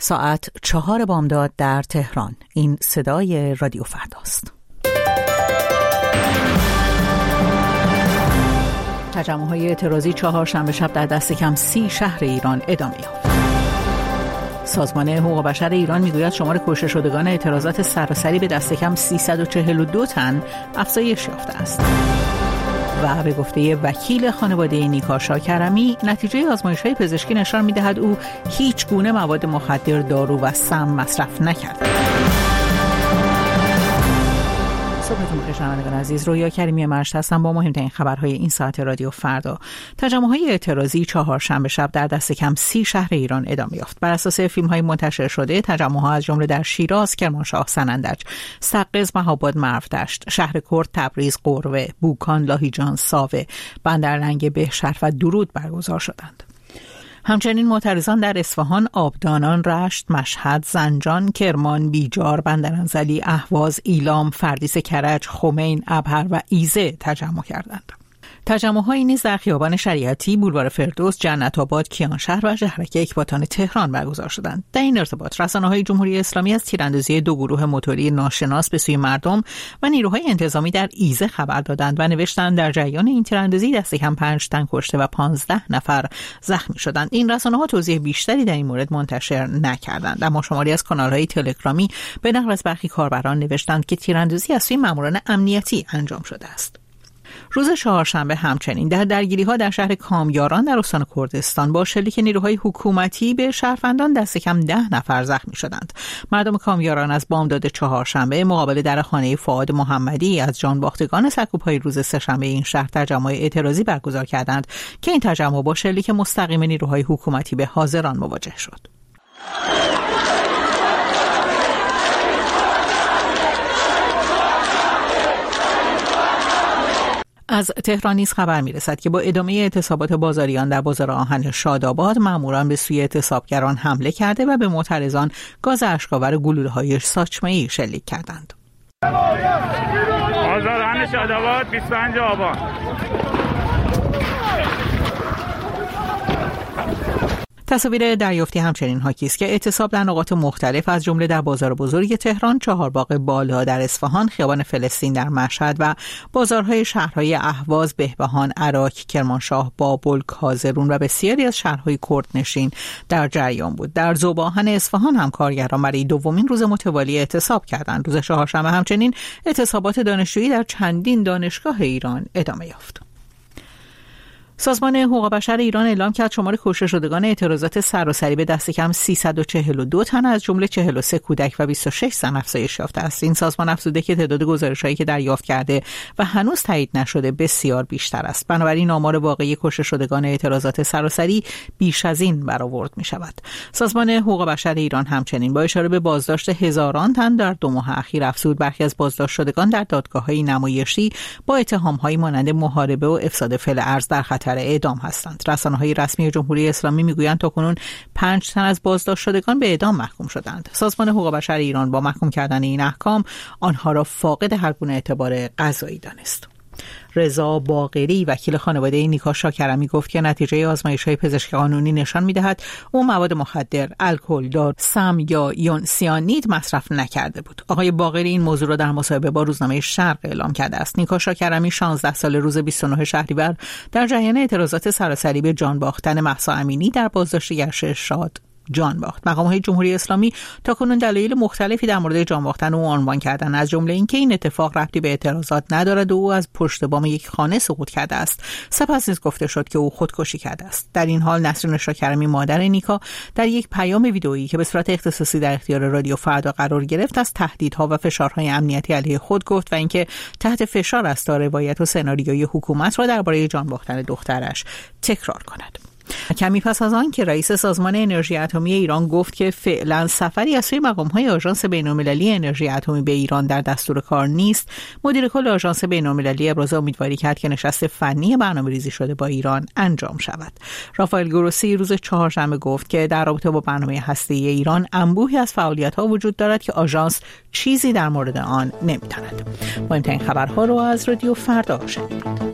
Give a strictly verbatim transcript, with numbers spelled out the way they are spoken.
ساعت چهار بامداد در تهران. این صدای رادیو فرداست. تجمع‌های اعتراضی چهارشنبه شب در دست کم سی شهر ایران ادامه یافت. سازمان حقوق بشر ایران میگوید شمار کشته شدگان اعتراضات سراسری به دست کم سیصد و چهل و دو تن افزایش یافته است. و به گفته وکیل خانواده نیکا شاکرمی، نتیجه آزمایش‌های پزشکی نشان می‌دهد او هیچ گونه مواد مخدر، دارو و سم مصرف نکرده. صبحتون بخیر شنوندگان عزیز، رویا کریمی مرشد هستم با مهمترین خبرهای این ساعت رادیو فردا. تجمع‌های اعتراضی چهارشنبه شب در دست کم سی شهر ایران ادامه یافت. بر اساس فیلم‌های منتشر شده، تجمع‌ها از جمله در شیراز، کرمانشاه، سنندج، سقز، مهاباد، مرودشت، شهر کرد، تبریز، قروه، بوکان، لاهیجان، ساوه، بندرلنگ، بهشهر و درود برگزار شدند. همچنین معترضان در اصفهان، آبدانان، رشت، مشهد، زنجان، کرمان، بیجار، بندرانزلی، اهواز، ایلام، فردیس کرج، خمین، ابهر و ایزه تجمع کردند. تجمع‌هایی نیز در خیابان شریعتی، بولوار فردوس، جنت آباد، کیانشهر و شهرک اکباتان تهران برگزار شدند. در این ارتباط رسانه‌های جمهوری اسلامی از تیراندازی دو گروه موتوری ناشناس به سوی مردم و نیروهای انتظامی در ایزه خبر دادند و نوشتند در جریان این تیراندازی دست کم پنج تن کشته و پانزده نفر زخمی شدند. این رسانه‌ها توضیح بیشتری در این مورد منتشر نکردند، اما شماری از کانال‌های تلگرامی به نقل از برخی کاربران نوشتند که تیراندازی از سوی ماموران امنیتی انجام شده است. روز چهارشنبه همچنین در درگیری‌ها در شهر کامیاران در استان کردستان با شلیک نیروهای حکومتی به شهروندان دست کم ده نفر زخمی شدند. مردم کامیاران از بامداد چهارشنبه مقابل در خانه فؤاد محمدی از جانباختگان سرکوب‌های روز سه‌شنبه این شهر تجمع اعتراضی برگزار کردند که این تجمع با شلیک مستقیم نیروهای حکومتی به حاضران مواجه شد. از تهران نیز خبر می‌رسد که با ادامه اعتصابات بازاریان در بازار آهن شاداباد، ماموران به سوی اعتصابگران حمله کرده و به معترضان گاز اشک‌آور و گلوله‌های ساچمه‌ای شلیک کردند. بازار آهن شاداباد بیست و پنج آبان. تصاویر دریافتی همچنین حاکی است که اعتصاب در نقاط مختلف از جمله در بازار بزرگ تهران، چهارباغ بالا در اصفهان، خیابان فلسطین در مشهد و بازارهای شهرهای اهواز، بهبهان، عراق، کرمانشاه، بابل، کازرون و بسیاری از شهرهای کردنشین در جریان بود. در ذوب‌آهن اصفهان هم کارگران برای دومین روز متوالی اعتصاب کردند. روز چهارشنبه همچنین اعتصابات دانشجویی در چندین دانشگاه ایران ادامه یافت. سازمان حقوق بشر ایران اعلام کرد شمار کشته شدگان اعتراضات سراسری به دست کم سیصد و چهل و دو تن از جمله چهل و سه کودک و بیست و شش زن افزایش یافته است. این سازمان افزوده که تعداد گزارش‌هایی که دریافت کرده و هنوز تایید نشده بسیار بیشتر است. بنابراین آمار واقعی کشته شدگان اعتراضات سراسری بیش از این برآورد می‌شود. سازمان حقوق بشر ایران همچنین با اشاره به بازداشت هزاران تن در دو ماه اخیر افزود برخی از بازداشت شدگان در دادگاه‌های نمایشی با اتهام‌هایی مانند محاربه و افساد فعل ارض در خطر اعدام هستند. رسانه‌های رسمی جمهوری اسلامی میگویند تاکنون پنج تن از بازداشت شدگان به اعدام محکوم شدند. سازمان حقوق بشر ایران با محکوم کردن این احکام آنها را فاقد هر گونه اعتبار قضایی دانست. رضا باقری وکیل خانواده نیکا شاکرمی گفت که نتیجه آزمایش‌های پزشکی قانونی نشان می‌دهد او مواد مخدر، الکل، دارو، سم یا یون سیانید مصرف نکرده بود. آقای باقری این موضوع را در مصاحبه با روزنامه شرق اعلام کرده است. نیکا شاکرمی شانزده سال روز بیست و نه شهریور در جریان اعتراضات سراسری به جان باختن مهسا امینی در بازداشت گشت شاد جان باخت. مقام‌های جمهوری اسلامی تاکنون دلایل مختلفی در مورد جان باختن او عنوان کردند، از جمله اینکه این اتفاق ربطی به اعتراضات ندارد و او از پشت بام یک خانه سقوط کرده است. سپس نیز گفته شد که او خودکشی کرده است. در این حال نسرین شاکرمی مادر نیکا در یک پیام ویدئویی که به صورت اختصاصی در اختیار رادیو فردا قرار گرفت از تهدیدها و فشارهای امنیتی علیه خود گفت و اینکه تحت فشار است تا روایت و سناریوی حکومت را درباره جان باختن دخترش تکرار کند. کمی پس از آن که رئیس سازمان انرژی اتمی ایران گفت که فعلا سفری از سوی مقام‌های آژانس بین‌المللی انرژی اتمی به ایران در دستور کار نیست، مدیر کل آژانس بین‌المللی ابراز امیدواری کرد که نشست فنی برنامه‌ریزی شده با ایران انجام شود. رافائل گروسی روز چهارشنبه گفت که در رابطه با برنامه هسته‌ای ایران انبوهی از فعالیت‌ها وجود دارد که آژانس چیزی در مورد آن نمی‌داند. مهمترین خبرها رو از رادیو فردا شنیدید.